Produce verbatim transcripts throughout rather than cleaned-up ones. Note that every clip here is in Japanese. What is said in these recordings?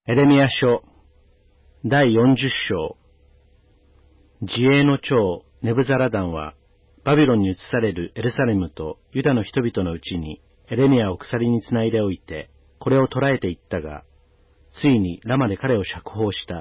エレミヤ書だいよんじゅっ章。自衛の長ネブザラダンはバビロンに移されるエルサレムとユダの人々のうちにエレミヤを鎖につないでおいて、これを捕らえていったが、ついにラマで彼を釈放した。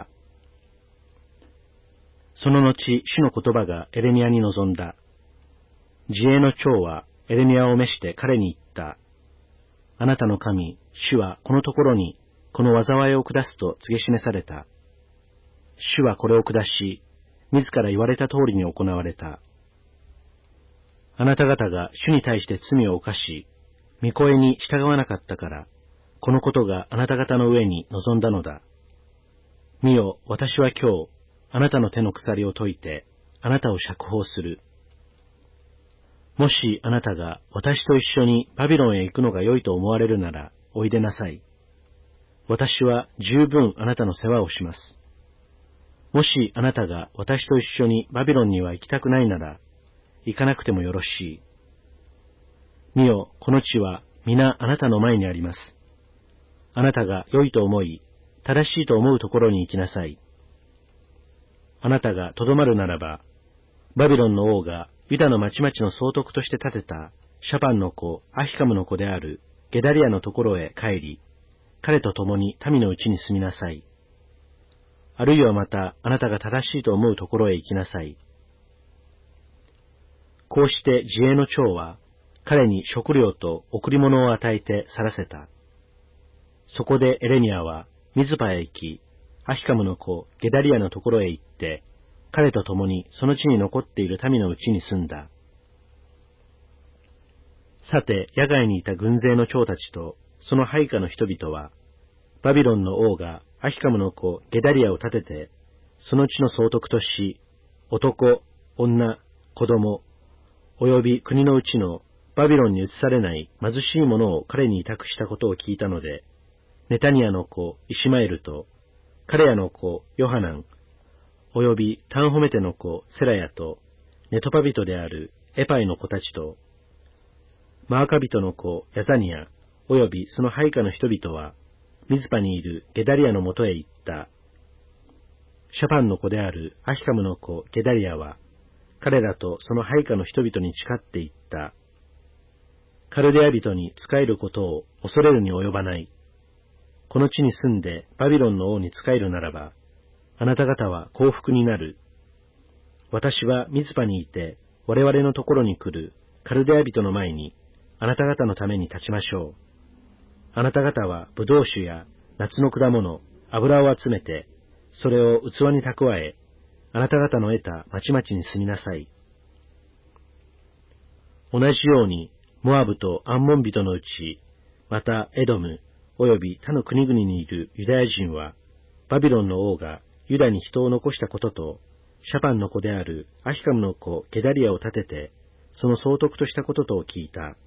その後、主の言葉がエレミヤに臨んだ。自衛の長はエレミヤを召して彼に言った。あなたの神、主はこのところにこの災いを下すと告げ示された。主はこれを下し、自ら言われた通りに行われた。あなた方が主に対して罪を犯し、御声に従わなかったから、このことがあなた方の上に臨んだのだ。見よ、私は今日、あなたの手の鎖を解いて、あなたを釈放する。もしあなたが私と一緒にバビロンへ行くのが良いと思われるなら、おいでなさい。私は十分あなたの世話をします。もしあなたが私と一緒にバビロンには行きたくないなら、行かなくてもよろしい。見よ、この地は皆あなたの前にあります。あなたが良いと思い、正しいと思うところに行きなさい。あなたがとどまるならば、バビロンの王がユダの町々の総督として建てたシャパンの子、アヒカムの子であるゲダリアのところへ帰り、彼と共に民のうちに住みなさい。あるいはまたあなたが正しいと思うところへ行きなさい。こうして自衛の長は彼に食料と贈り物を与えて去らせた。そこでエレミヤはミズパへ行き、アヒカムの子ゲダリアのところへ行って、彼と共にその地に残っている民のうちに住んだ。さて、野外にいた軍勢の長たちとその配下の人々は、バビロンの王がアヒカムの子ゲダリアを立てて、その地の総督とし、男、女、子供、および国のうちのバビロンに移されない貧しい者を彼に委託したことを聞いたので、ネタニヤの子イシマエルと、カレヤの子ヨハナン、およびタンホメテの子セラヤと、ネトパ人であるエパイの子たちと、マーカ人の子ヤザニヤ、およびその配下の人々は、ミズパにいるゲダリアのもとへ行った。シャパンの子であるアヒカムの子ゲダリアは、彼らとその配下の人々に誓って言った。カルデア人に仕えることを恐れるに及ばない。この地に住んでバビロンの王に仕えるならば、あなた方は幸福になる。私はミズパにいて、我々のところに来るカルデア人の前に、あなた方のために立ちましょう。あなた方はブドウ酒や夏の果物、油を集めて、それを器に蓄え、あなた方の得た町々に住みなさい。同じように、モアブとアンモン人のうち、またエドム、および他の国々にいるユダヤ人は、バビロンの王がユダに人を残したことと、シャパンの子であるアヒカムの子ゲダリアを立てて、その総督としたこととを聞いた。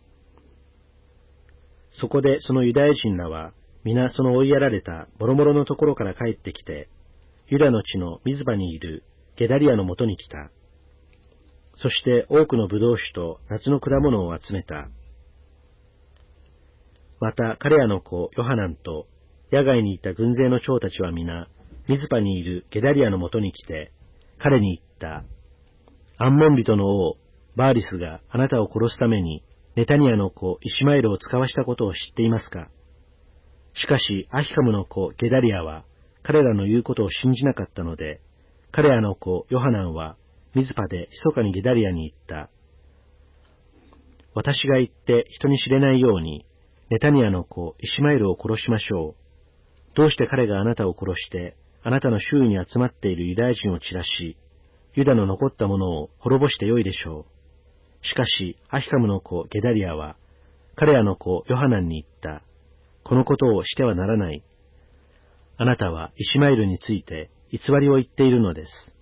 そこでそのユダヤ人らは、皆その追いやられた諸々のところから帰ってきて、ユダの地のミズバにいるゲダリアのもとに来た。そして多くのブドウ酒と夏の果物を集めた。また彼らの子ヨハナンと野外にいた軍勢の長たちは皆、ミズパにいるゲダリアのもとに来て、彼に言った。アンモン人の王、バーリスがあなたを殺すために、ネタニヤの子イシマエルを使わしたことを知っていますか？しかし、アヒカムの子ゲダリアは、彼らの言うことを信じなかったので、彼らの子ヨハナンは、ミズパで密かにゲダリアに言った。私が言って人に知れないように、ネタニヤの子イシマエルを殺しましょう。どうして彼があなたを殺して、あなたの周囲に集まっているユダヤ人を散らし、ユダの残ったものを滅ぼしてよいでしょう。しかし、アヒカムの子ゲダリアは、彼らの子ヨハナンに言った。このことをしてはならない。あなたはイシマエルについて偽りを言っているのです。